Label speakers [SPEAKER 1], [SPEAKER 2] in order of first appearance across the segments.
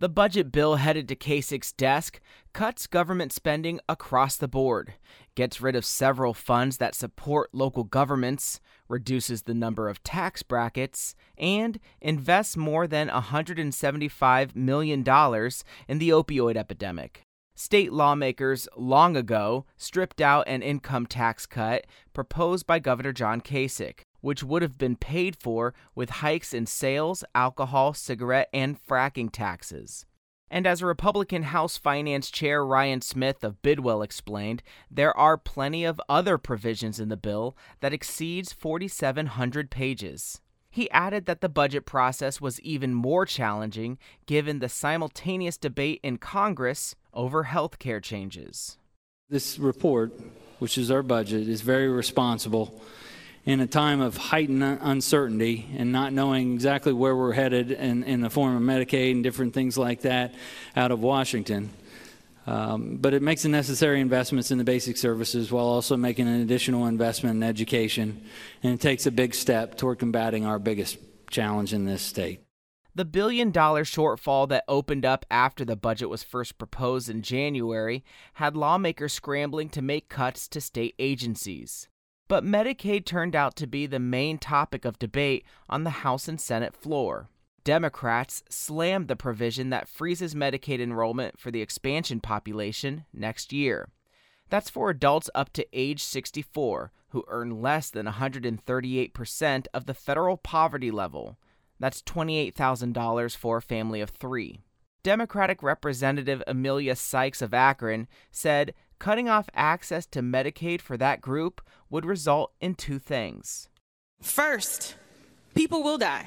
[SPEAKER 1] The budget bill headed to Kasich's desk cuts government spending across the board, gets rid of several funds that support local governments, reduces the number of tax brackets, and invests more than $175 million in the opioid epidemic. State lawmakers long ago stripped out an income tax cut proposed by Governor John Kasich, which would have been paid for with hikes in sales, alcohol, cigarette, and fracking taxes. And as Republican House Finance Chair Ryan Smith of Bidwell explained, there are plenty of other provisions in the bill that exceeds 4,700 pages. He added that the budget process was even more challenging given the simultaneous debate in Congress over health care changes.
[SPEAKER 2] This report, which is our budget, is very responsible in a time of heightened uncertainty and not knowing exactly where we're headed in the form of Medicaid and different things like that out of Washington. But it makes the necessary investments in the basic services while also making an additional investment in education, and it takes a big step toward combating our biggest challenge in this state.
[SPEAKER 1] The $1 billion shortfall that opened up after the budget was first proposed in January had lawmakers scrambling to make cuts to state agencies. But Medicaid turned out to be the main topic of debate on the House and Senate floor. Democrats slammed the provision that freezes Medicaid enrollment for the expansion population next year. That's for adults up to age 64 who earn less than 138% of the federal poverty level. That's $28,000 for a family of three. Democratic Representative Amelia Sykes of Akron said cutting off access to Medicaid for that group would result in two things.
[SPEAKER 3] First, people will die.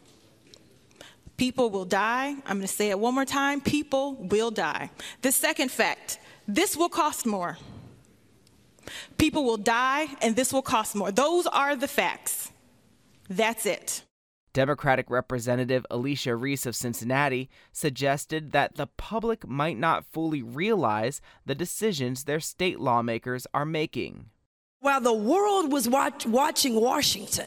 [SPEAKER 3] People will die. I'm going to say it one more time. People will die. The second fact, this will cost more. People will die, and this will cost more. Those are the facts. That's it.
[SPEAKER 1] Democratic Representative Alicia Reese of Cincinnati suggested that the public might not fully realize the decisions their state lawmakers are making.
[SPEAKER 4] While the world was watching Washington,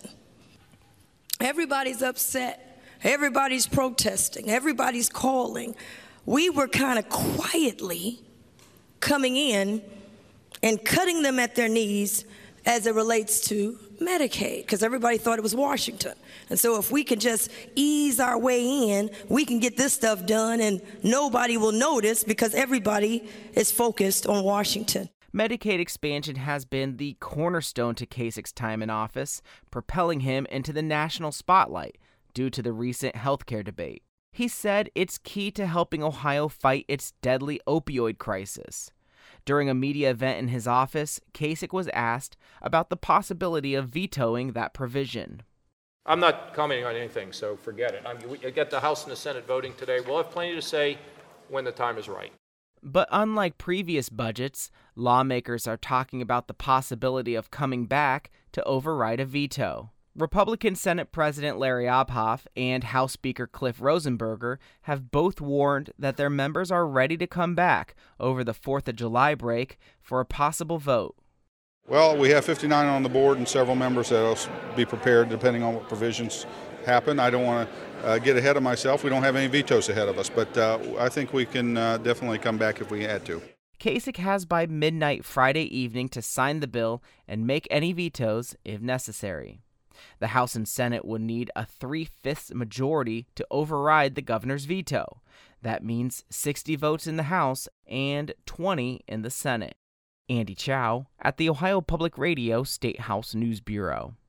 [SPEAKER 4] everybody's upset. Everybody's protesting. Everybody's calling. We were kind of quietly coming in and cutting them at their knees as it relates to Medicaid, because everybody thought it was Washington. And so if we can just ease our way in, we can get this stuff done and nobody will notice because everybody is focused on Washington.
[SPEAKER 1] Medicaid expansion has been the cornerstone to Kasich's time in office, propelling him into the national spotlight due to the recent healthcare debate. He said it's key to helping Ohio fight its deadly opioid crisis. During a media event in his office, Kasich was asked about the possibility of vetoing that provision.
[SPEAKER 5] I'm not commenting on anything, so forget it. We get the House and the Senate voting today. We'll have plenty to say when the time is right.
[SPEAKER 1] But unlike previous budgets, lawmakers are talking about the possibility of coming back to override a veto. Republican Senate President Larry Obhoff and House Speaker Cliff Rosenberger have both warned that their members are ready to come back over the 4th of July break for a possible vote.
[SPEAKER 6] Well, we have 59 on the board and several members that will be prepared depending on what provisions happen. I don't want to get ahead of myself. We don't have any vetoes ahead of us, but I think we can definitely come back if we had to.
[SPEAKER 1] Kasich has by midnight Friday evening to sign the bill and make any vetoes if necessary. The House and Senate would need a 3/5 majority to override the governor's veto. That means 60 votes in the House and 20 in the Senate. Andy Chow at the Ohio Public Radio State House News Bureau.